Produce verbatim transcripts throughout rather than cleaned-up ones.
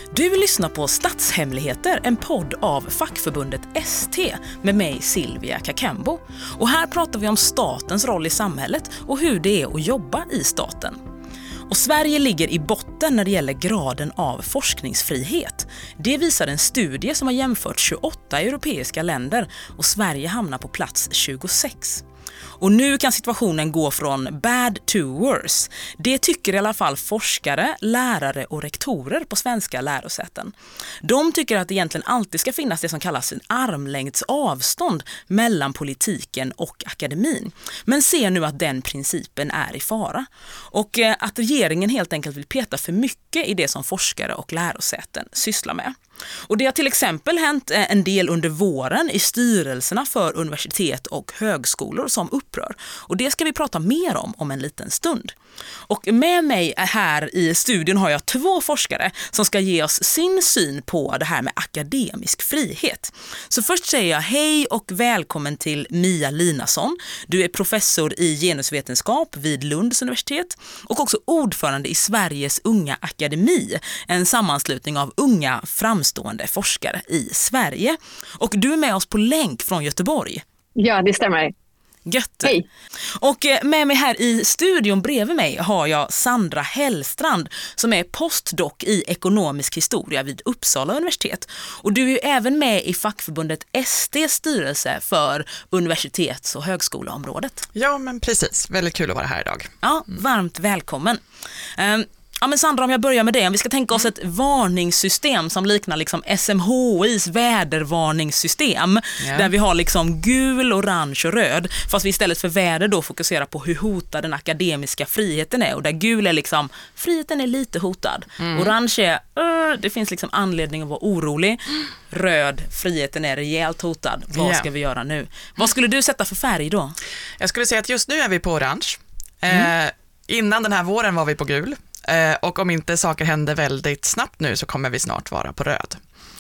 Du lyssnar på Statshemligheter, en podd av fackförbundet S T med mig Silvia Kakembo. Och här pratar vi om statens roll i samhället och hur det är att jobba i staten. Och Sverige ligger i botten när det gäller graden av forskningsfrihet. Det visar en studie som har jämfört tjugoåtta europeiska länder och Sverige hamnar på plats tjugosex. Och nu kan situationen gå från bad to worse. Det tycker i alla fall forskare, lärare och rektorer på svenska lärosäten. De tycker att det egentligen alltid ska finnas det som kallas en armlängds avstånd mellan politiken och akademin. Men ser nu att den principen är i fara. Och att regeringen helt enkelt vill peta för mycket i det som forskare och lärosäten sysslar med. Och det har till exempel hänt en del under våren i styrelserna för universitet och högskolor som upprör. Och det ska vi prata mer om om en liten stund. Och med mig här i studion har jag två forskare som ska ge oss sin syn på det här med akademisk frihet. Så först säger jag hej och välkommen till Mia Linasson. Du är professor i genusvetenskap vid Lunds universitet och också ordförande i Sveriges unga akademi, en sammanslutning av unga framstående forskare i Sverige. Och du är med oss på länk från Göteborg. Ja, det stämmer. Gött. Hej. Och med mig här i studion bredvid mig har jag Sandra Hellstrand som är postdoc i ekonomisk historia vid Uppsala universitet. Och du är ju även med i fackförbundet S T:s styrelse för universitets- och högskoleområdet. Ja, men precis. Väldigt kul att vara här idag. Ja, varmt välkommen. Um, Ja men Sandra, om jag börjar med det. Om vi ska tänka oss ett varningssystem som liknar liksom S M H I:s vädervarningssystem. Yeah. Där vi har liksom gul, orange och röd. Fast vi istället för väder då fokuserar på hur hotad den akademiska friheten är. Och där gul är liksom, friheten är lite hotad. Mm. Orange är, uh, det finns liksom anledning att vara orolig. Röd, friheten är rejält hotad. Vad yeah. ska vi göra nu? Vad skulle du sätta för färg då? Jag skulle säga att just nu är vi på orange. Mm. Eh, innan den här våren var vi på gul. Och om inte saker händer väldigt snabbt nu så kommer vi snart vara på röd.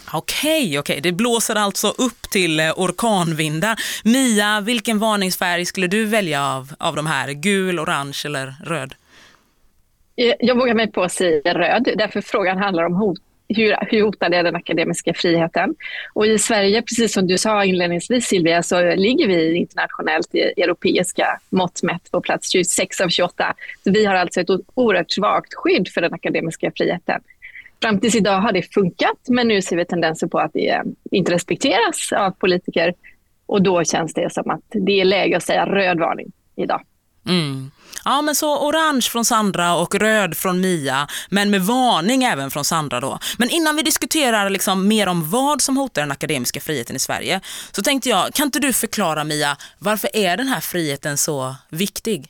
Okej, okej. Det blåser alltså upp till orkanvindar. Mia, vilken varningsfärg skulle du välja av, av de här? Gul, orange eller röd? Jag vågar mig på att säga röd. Därför frågan handlar om hot. Hur, hur hotad är den akademiska friheten? Och i Sverige, precis som du sa inledningsvis Silvia, så ligger vi internationellt i europeiska mått mätt på plats tjugosex av tjugoåtta. Så vi har alltså ett oerhört svagt skydd för den akademiska friheten. Fram tills idag har det funkat, men nu ser vi tendenser på att det inte respekteras av politiker. Och då känns det som att det är läge att säga röd varning idag. Mm. Ja, men så orange från Sandra och röd från Mia, men med varning även från Sandra då. Men innan vi diskuterar liksom mer om vad som hotar den akademiska friheten i Sverige, så tänkte jag, kan inte du förklara Mia, varför är den här friheten så viktig?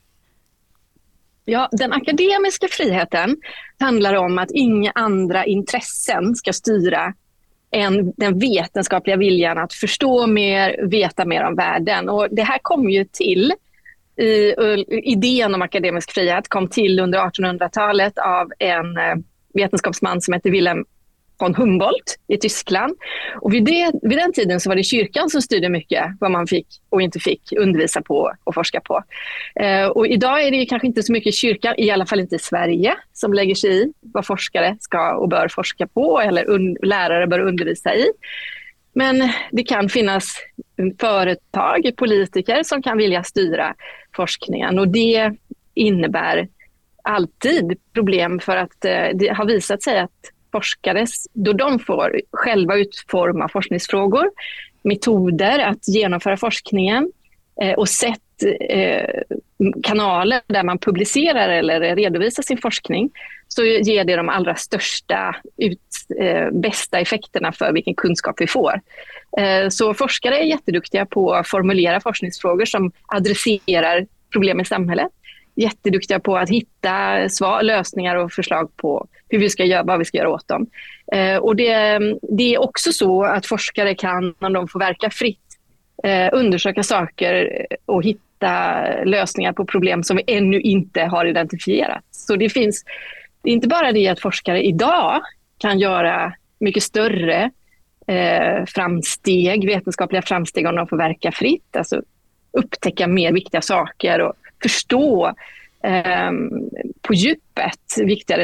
Ja, den akademiska friheten handlar om att inga andra intressen ska styra än den vetenskapliga viljan att förstå mer, veta mer om världen. Och det här kom ju till I, idén om akademisk frihet kom till under artonhundratalet av en vetenskapsman som heter Wilhelm von Humboldt i Tyskland. Och vid, det, vid den tiden så var det kyrkan som styrde mycket vad man fick och inte fick undervisa på och forska på. Eh, och idag är det kanske inte så mycket kyrkan, i alla fall inte i Sverige, som lägger sig i vad forskare ska och bör forska på eller un, lärare bör undervisa i. Men det kan finnas företag, politiker som kan vilja styra forskningen, och det innebär alltid problem för att eh, det har visat sig att forskare, då de får själva utforma forskningsfrågor, metoder att genomföra forskningen eh, och sätt eh, kanaler där man publicerar eller redovisar sin forskning, så ger det de allra största, ut, eh, bästa effekterna för vilken kunskap vi får. Eh, så forskare är jätteduktiga på att formulera forskningsfrågor som adresserar problem i samhället. Jätteduktiga på att hitta svar, lösningar och förslag på hur vi ska göra, vad vi ska göra åt dem. Eh, och det, det är också så att forskare kan, när de får verka fritt, eh, undersöka saker och hitta lösningar på problem som vi ännu inte har identifierat. Så det finns det är inte bara det att forskare idag kan göra mycket större eh, framsteg, vetenskapliga framsteg om de får verka fritt, alltså upptäcka mer viktiga saker och förstå eh, på djupet viktigare,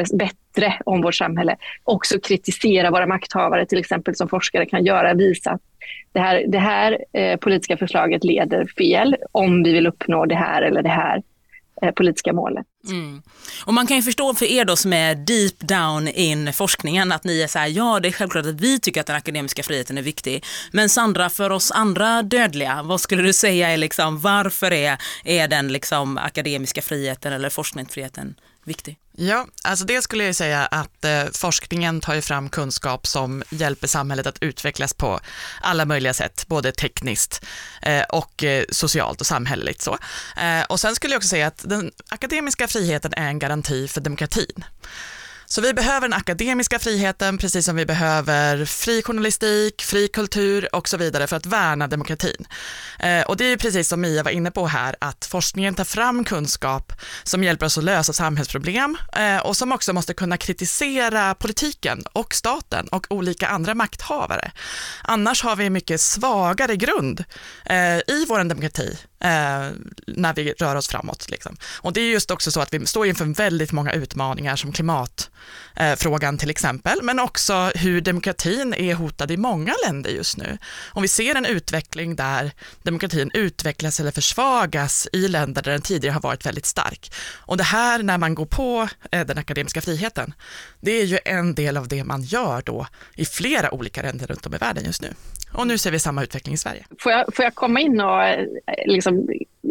bättre om vårt samhälle. Också kritisera våra makthavare, till exempel som forskare kan göra, visa att det här, det här eh, politiska förslaget leder fel om vi vill uppnå det här eller det här eh, politiska målet. Mm. Och man kan ju förstå för er då som är deep down in forskningen att ni är så här, ja det är självklart att vi tycker att den akademiska friheten är viktig. Men Sandra, för oss andra dödliga, vad skulle du säga är liksom, varför är, är den liksom akademiska friheten eller forskningsfriheten viktig? Ja, alltså det skulle jag säga att eh, forskningen tar ju fram kunskap som hjälper samhället att utvecklas på alla möjliga sätt, både tekniskt eh, och eh, socialt och samhälleligt så. Eh, och sen skulle jag också säga att den akademiska friheten är en garanti för demokratin. Så vi behöver den akademiska friheten precis som vi behöver fri journalistik, fri kultur och så vidare för att värna demokratin. Eh, och det är ju precis som Mia var inne på här, att forskningen tar fram kunskap som hjälper oss att lösa samhällsproblem eh, och som också måste kunna kritisera politiken och staten och olika andra makthavare. Annars har vi en mycket svagare grund eh, i vår demokrati eh, när vi rör oss framåt. Liksom. Och det är just också så att vi står inför väldigt många utmaningar som klimat frågan till exempel, men också hur demokratin är hotad i många länder just nu. Om vi ser en utveckling där demokratin utvecklas eller försvagas i länder där den tidigare har varit väldigt stark. Och det här när man går på den akademiska friheten, det är ju en del av det man gör då i flera olika länder runt om i världen just nu. Och nu ser vi samma utveckling i Sverige. Får jag, får jag komma in och liksom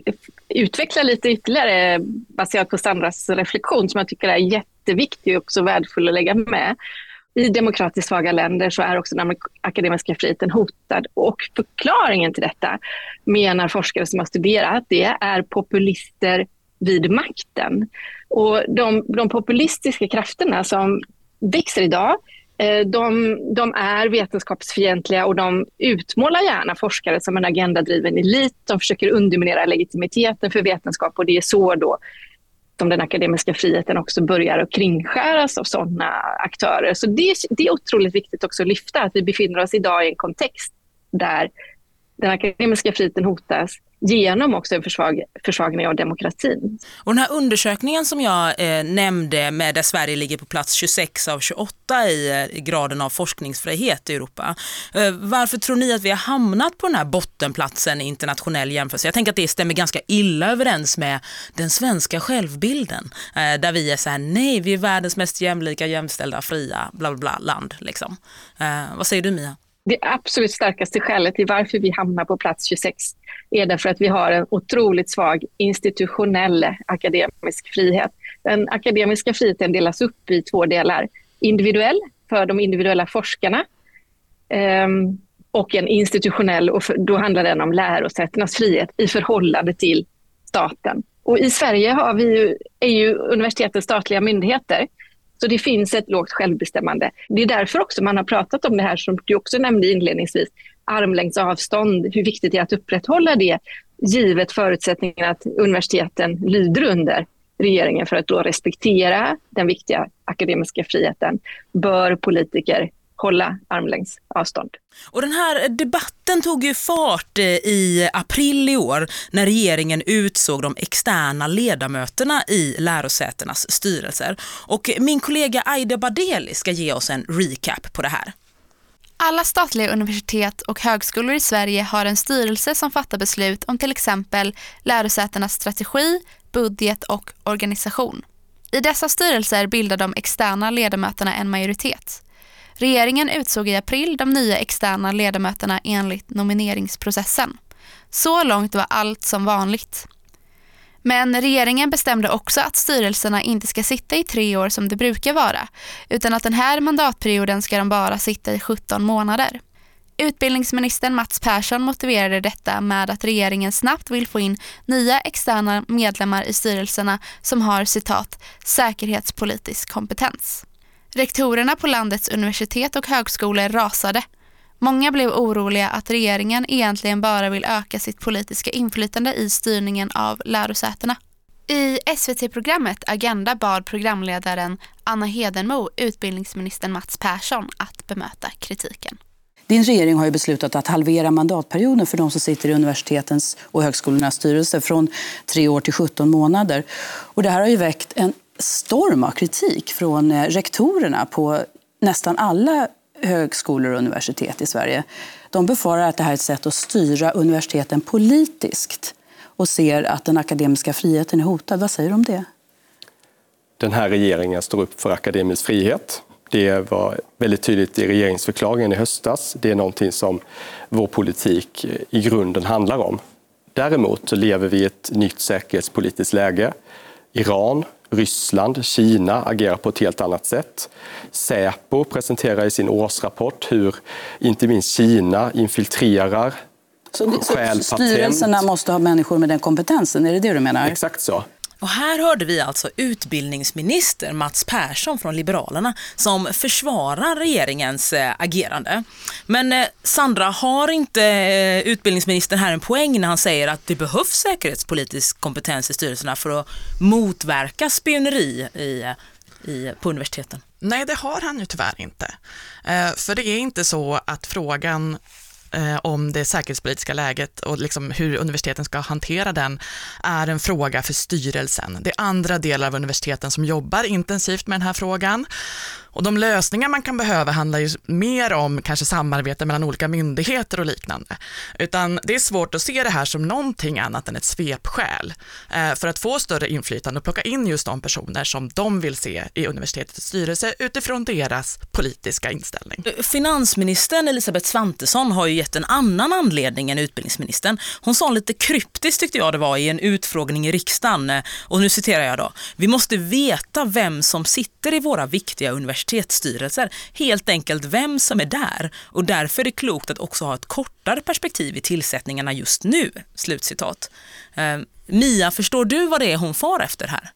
utveckla lite ytterligare baserat på Sandras reflektion som jag tycker är jätteviktig och också värdefull att lägga med. I demokratiskt svaga länder så är också den akademiska friheten hotad, och förklaringen till detta menar forskare som har studerat det är populister vid makten. Och de, de populistiska krafterna som växer idag, De, de är vetenskapsfientliga och de utmålar gärna forskare som en agendadriven elit. De försöker underminera legitimiteten för vetenskap, och det är så då som den akademiska friheten också börjar att kringskäras av sådana aktörer. Så det, det är otroligt viktigt också att lyfta att vi befinner oss idag i en kontext där den akademiska friheten hotas genom också en försvag, försvagning av demokratin. Och den här undersökningen som jag eh, nämnde med där Sverige ligger på plats tjugosex av tjugoåtta i, i graden av forskningsfrihet i Europa. Eh, varför tror ni att vi har hamnat på den här bottenplatsen i internationell jämförelse? Jag tänker att det stämmer ganska illa överens med den svenska självbilden. Eh, där vi är så här, nej vi är världens mest jämlika, jämställda, fria, bla bla bla land liksom. Eh, vad säger du Mia? Det absolut starkaste skälet till varför vi hamnar på plats tjugosex är därför att vi har en otroligt svag institutionell akademisk frihet. Den akademiska friheten delas upp i två delar. Individuell för de individuella forskarna um, och en institutionell, och för, då handlar den om lärosätenas frihet i förhållande till staten. Och i Sverige har vi ju, är ju universiteten statliga myndigheter. Så det finns ett lågt självbestämmande. Det är därför också man har pratat om det här som du också nämnde inledningsvis. Armlängds avstånd, hur viktigt det är att upprätthålla det givet förutsättningen att universiteten lyder under regeringen för att då respektera den viktiga akademiska friheten. Bör politiker hålla armlängds avstånd. Och den här debatten tog ju fart i april i år när regeringen utsåg de externa ledamöterna i lärosätenas styrelser. Och min kollega Aida Badeli ska ge oss en recap på det här. Alla statliga universitet och högskolor i Sverige har en styrelse som fattar beslut om till exempel lärosätenas strategi, budget och organisation. I dessa styrelser bildar de externa ledamöterna en majoritet. Regeringen utsåg i april de nya externa ledamöterna enligt nomineringsprocessen. Så långt var allt som vanligt. Men regeringen bestämde också att styrelserna inte ska sitta i tre år som det brukar vara, utan att den här mandatperioden ska de bara sitta i sjutton månader. Utbildningsministern Mats Persson motiverade detta med att regeringen snabbt vill få in nya externa medlemmar i styrelserna som har, citat, säkerhetspolitisk kompetens. Rektorerna på landets universitet och högskolor rasade. Många blev oroliga att regeringen egentligen bara vill öka sitt politiska inflytande i styrningen av lärosätena. I S V T-programmet Agenda bad programledaren Anna Hedenmo utbildningsministern Mats Persson att bemöta kritiken. Din regering har ju beslutat att halvera mandatperioden för de som sitter i universitetens och högskolornas styrelser från tre år till sjutton månader. Och det här har ju väckt en storm av kritik från rektorerna på nästan alla högskolor och universitet i Sverige. De befarar att det här är ett sätt att styra universiteten politiskt och ser att den akademiska friheten är hotad. Vad säger du om det? Den här regeringen står upp för akademisk frihet. Det var väldigt tydligt i regeringsförklaringen i höstas. Det är någonting som vår politik i grunden handlar om. Däremot så lever vi i ett nytt säkerhetspolitiskt läge. Iran, Ryssland, Kina agerar på ett helt annat sätt. Säpo presenterar i sin årsrapport hur inte minst Kina infiltrerar, så, så styrelserna måste ha människor med den kompetensen, är det det du menar? Exakt så. Och här hörde vi alltså utbildningsminister Mats Persson från Liberalerna som försvarar regeringens eh, agerande. Men eh, Sandra, har inte eh, utbildningsministern här en poäng när han säger att det behövs säkerhetspolitisk kompetens i styrelserna för att motverka spioneri i, i, på universiteten? Nej, det har han ju tyvärr inte. Eh, för det är inte så att frågan Eh, om det säkerhetspolitiska läget och liksom hur universiteten ska hantera den är en fråga för styrelsen. Det är andra delar av universiteten som jobbar intensivt med den här frågan. Och de lösningar man kan behöva handlar ju mer om kanske samarbete mellan olika myndigheter och liknande. Utan det är svårt att se det här som någonting annat än ett svepskäl eh, för att få större inflytande och plocka in just de personer som de vill se i universitetets styrelse utifrån deras politiska inställning. Finansministern Elisabeth Svantesson har ju gett en annan anledning än utbildningsministern. Hon sa lite kryptiskt tyckte jag det var i en utfrågning i riksdagen, och nu citerar jag då: vi måste veta vem som sitter i våra viktiga universitetsstyrelser, helt enkelt vem som är där, och därför är det klokt att också ha ett kortare perspektiv i tillsättningarna just nu. Slutcitat. Eh, Mia, förstår du vad det är hon far efter här?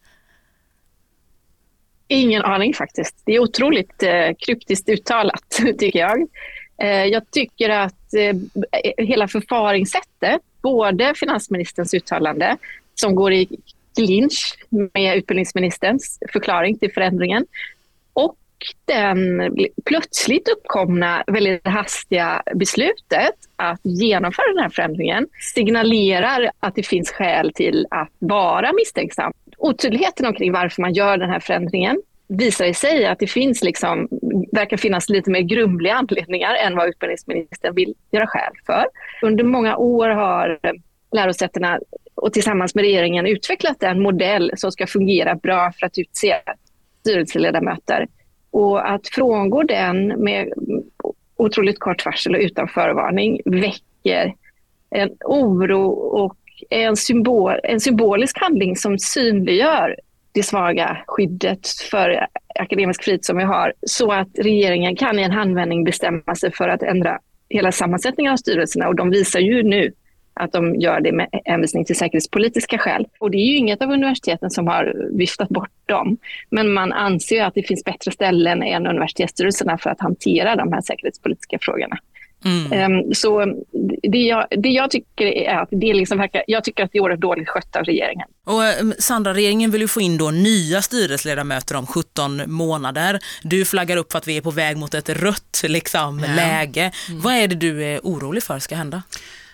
Ingen aning faktiskt. Det är otroligt eh, kryptiskt uttalat tycker jag. Eh, jag tycker att eh, hela förfaringssättet, både finansministerns uttalande som går i clinch med utbildningsministerns förklaring till förändringen och den plötsligt uppkomna väldigt hastiga beslutet att genomföra den här förändringen signalerar att det finns skäl till att vara misstänksam. Otydligheten omkring varför man gör den här förändringen visar i sig att det finns liksom, verkar finnas lite mer grumliga anledningar än vad utbildningsministern vill göra skäl för. Under många år har lärosätena och tillsammans med regeringen utvecklat en modell som ska fungera bra för att utse styrelseledamöter. Och att frångå den med otroligt kort varsel och utan förvarning väcker en oro och en, symbol, en symbolisk handling som synliggör det svaga skyddet för akademisk frihet som vi har, så att regeringen kan i en handvändning bestämma sig för att ändra hela sammansättningen av styrelserna, och de visar ju nu att de gör det med hänvisning till säkerhetspolitiska skäl. Och det är ju inget av universiteten som har viftat bort dem. Men man anser ju att det finns bättre ställen än universitetsstyrelserna för att hantera de här säkerhetspolitiska frågorna. Mm. Um, så det jag, det jag tycker är att det liksom verkar, jag tycker att det är dåligt skött av regeringen. Och Sandra, regeringen vill ju få in då nya styrelseledamöter om sjutton månader. Du flaggar upp för att vi är på väg mot ett rött liksom, ja. läge. Mm. Vad är det du är orolig för ska hända?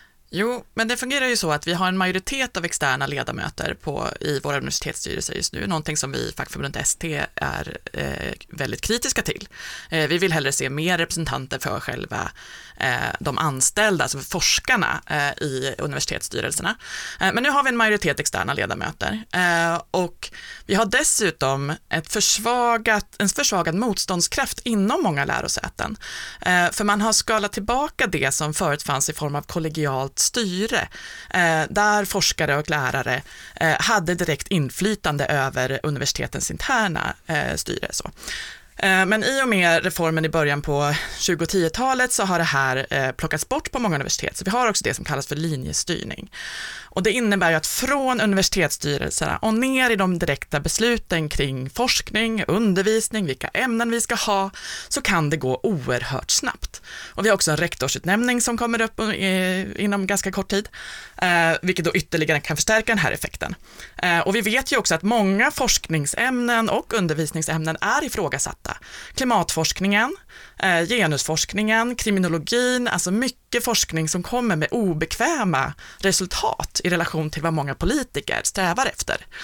Jo, men det fungerar ju så att vi har en majoritet av externa ledamöter på, i våra universitetsstyrelser just nu. Någonting som vi i fackförbundet S T är eh, väldigt kritiska till. Eh, vi vill hellre se mer representanter för själva eh, de anställda, alltså för forskarna eh, i universitetsstyrelserna. Eh, men nu har vi en majoritet externa ledamöter. Eh, och vi har dessutom ett försvagat, en försvagad motståndskraft inom många lärosäten. Eh, för man har skalat tillbaka det som förut fanns i form av kollegialt styre, eh, där forskare och lärare eh, hade direkt inflytande över universitetens interna eh, styre. Så. Eh, men i och med reformen i början på tjugohundratalet så har det här eh, plockats bort på många universitet. Så vi har också det som kallas för linjestyrning. Och det innebär ju att från universitetsstyrelserna och ner i de direkta besluten kring forskning, undervisning, vilka ämnen vi ska ha, så kan det gå oerhört snabbt. Och vi har också en rektorsutnämning som kommer upp eh, inom ganska kort tid, eh, vilket då ytterligare kan förstärka den här effekten. Eh, och vi vet ju också att många forskningsämnen och undervisningsämnen är ifrågasatta. Klimatforskningen, eh, genusforskningen, kriminologin, alltså mycket forskning som kommer med obekväma resultat i relation till vad många politiker strävar efter.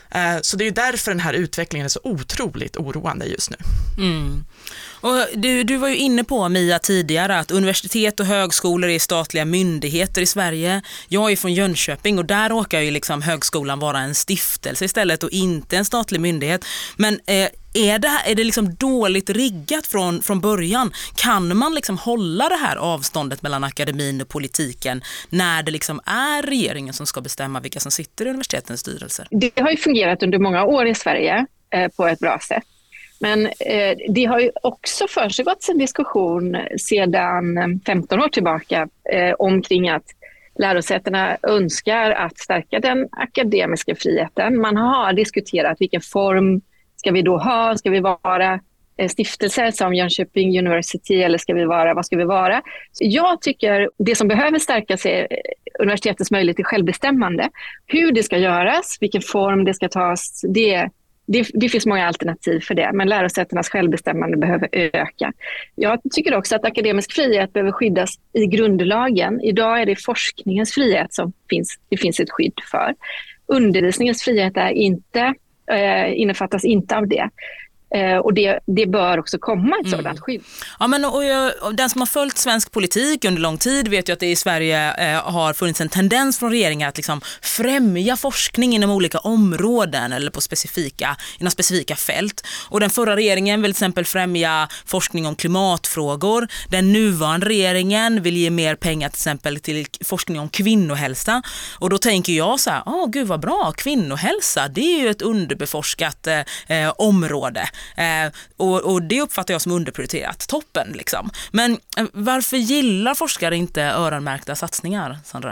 Så det är därför den här utvecklingen är så otroligt oroande just nu. Mm. Och du, du var ju inne på, Mia, tidigare att universitet och högskolor är statliga myndigheter i Sverige. Jag är från Jönköping och där råkar ju liksom högskolan vara en stiftelse istället och inte en statlig myndighet. Men eh, är det, här, är det liksom dåligt riggat från, från början? Kan man liksom hålla det här avståndet mellan akademin och politiken när det liksom är regeringen som ska bestämma vilka som sitter i universitetens styrelser? Det har ju fungerat under många år i Sverige eh, på ett bra sätt. Men eh, det har ju också försiggått en diskussion sedan femton år tillbaka eh, omkring att lärosätena önskar att stärka den akademiska friheten. Man har diskuterat vilken form ska vi då ha? Ska vi vara eh, stiftelser som Jönköping University eller ska vi vara, vad ska vi vara? Så jag tycker det som behöver stärkas är universitetets möjlighet till självbestämmande. Hur det ska göras, vilken form det ska tas, det Det, det finns många alternativ för det, men lärosätenas självbestämmande behöver öka. Jag tycker också att akademisk frihet behöver skyddas i grundlagen. Idag är det forskningens frihet som finns, det finns ett skydd för. Undervisningens frihet är inte, eh, innefattas inte av det. Eh, och det, det bör också komma ett sådant mm. skydd. Ja, men och jag, och den som har följt svensk politik under lång tid vet ju att det i Sverige eh, har funnits en tendens från regeringen att liksom främja forskning inom olika områden eller på specifika, inom specifika fält. Och den förra regeringen vill till exempel främja forskning om klimatfrågor. Den nuvarande regeringen vill ge mer pengar till exempel till forskning om kvinnohälsa. Och då tänker jag så här, åh gud vad bra, kvinnohälsa, det är ju ett underbeforskat eh, område. Eh, och, och det uppfattar jag som underprioriterat, toppen liksom. Men eh, varför gillar forskare inte öronmärkta satsningar, Sandra?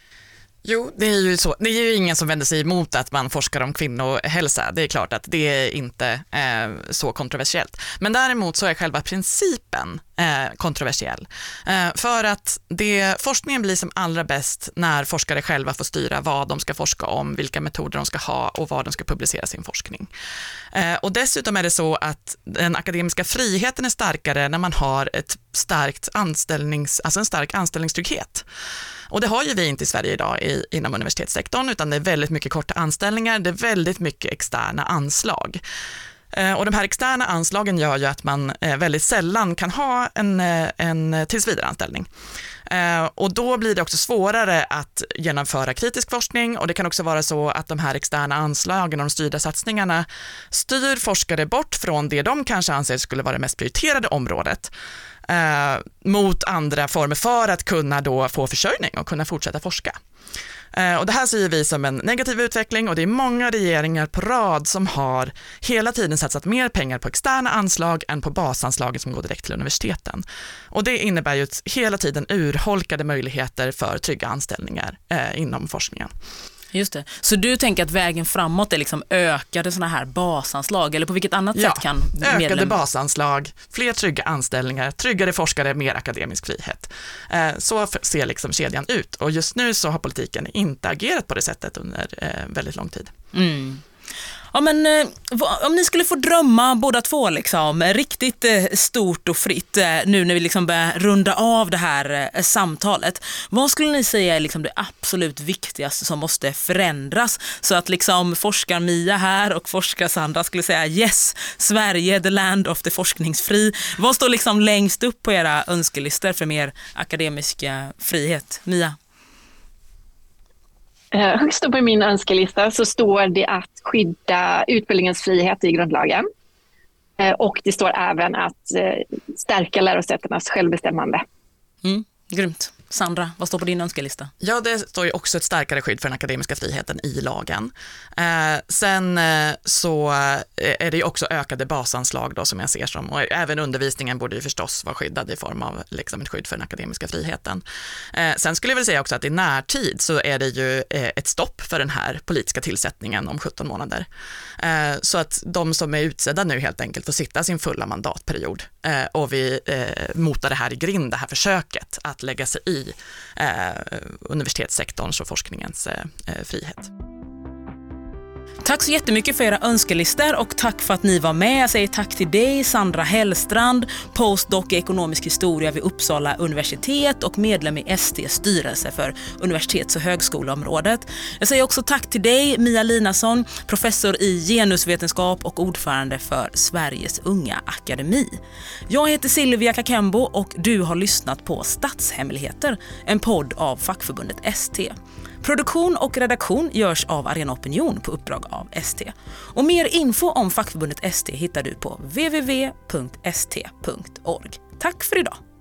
Jo, det är ju så. Det är ju ingen som vänder sig emot att man forskar om kvinnohälsa. Det är klart att det är inte eh, så kontroversiellt. Men däremot så är själva principen eh, kontroversiell. Eh, för att det, forskningen blir som allra bäst när forskare själva får styra vad de ska forska om, vilka metoder de ska ha och vad de ska publicera sin forskning. Eh, och dessutom är det så att den akademiska friheten är starkare när man har ett starkt anställnings, alltså en stark anställningstrygghet. Och det har ju vi inte i Sverige idag i, inom universitetssektorn, utan det är väldigt mycket korta anställningar, det är väldigt mycket externa anslag. Eh, och de här externa anslagen gör ju att man eh, väldigt sällan kan ha en, en tillsvidareanställning. Eh, och då blir det också svårare att genomföra kritisk forskning, och det kan också vara så att de här externa anslagen och de styrda satsningarna styr forskare bort från det de kanske anser skulle vara det mest prioriterade området eh, mot andra former för att kunna då få försörjning och kunna fortsätta forska. Eh, och det här ser vi som en negativ utveckling, och det är många regeringar på rad som har hela tiden satsat mer pengar på externa anslag än på basanslagen som går direkt till universiteten. Och det innebär ju hela tiden urholkade möjligheter för trygga anställningar eh, inom forskningen. Just det. Så du tänker att vägen framåt är liksom ökade såna här basanslag, eller på vilket annat ja, sätt kan ökade medlem... basanslag, fler trygga anställningar, tryggare forskare, mer akademisk frihet. Eh, så ser liksom kedjan ut, och just nu så har politiken inte agerat på det sättet under eh, väldigt lång tid. Mm. Ja, men eh, om ni skulle få drömma båda två liksom, riktigt eh, stort och fritt eh, nu när vi liksom börjar runda av det här eh, samtalet. Vad skulle ni säga är liksom det absolut viktigaste som måste förändras så att liksom forskar Mia här och forskar Sandra skulle säga yes, Sverige, the land of the forskningsfri. Vad står liksom längst upp på era önskelistor för mer akademisk eh, frihet? Mia? Högst upp på min önskelista så står det att skydda utbildningens frihet i grundlagen. Och det står även att stärka lärosätenas självbestämmande. Mm, grymt. Sandra, vad står på din önskelista? Ja, det står ju också ett starkare skydd för den akademiska friheten i lagen. Eh, sen eh, så är det ju också ökade basanslag då, som jag ser som, och även undervisningen borde ju förstås vara skyddad i form av liksom ett skydd för den akademiska friheten. Eh, sen skulle jag väl säga också att i närtid så är det ju eh, ett stopp för den här politiska tillsättningen om sjutton månader. Eh, så att de som är utsedda nu helt enkelt får sitta sin fulla mandatperiod eh, och vi eh, motar det här i grind, det här försöket att lägga sig i Eh, universitetssektorns och forskningens eh, frihet. Tack så jättemycket för era önskelistor och tack för att ni var med. Jag säger tack till dig, Sandra Hellstrand, postdoc i ekonomisk historia vid Uppsala universitet och medlem i S T:s styrelse för universitets- och högskoleområdet. Jag säger också tack till dig, Mia Linasson, professor i genusvetenskap och ordförande för Sveriges unga akademi. Jag heter Silvia Kakembo och du har lyssnat på Statshemligheter, en podd av fackförbundet S T. Produktion och redaktion görs av Arena Opinion på uppdrag av S T. Och mer info om fackförbundet S T hittar du på w w w punkt s t punkt org. Tack för idag!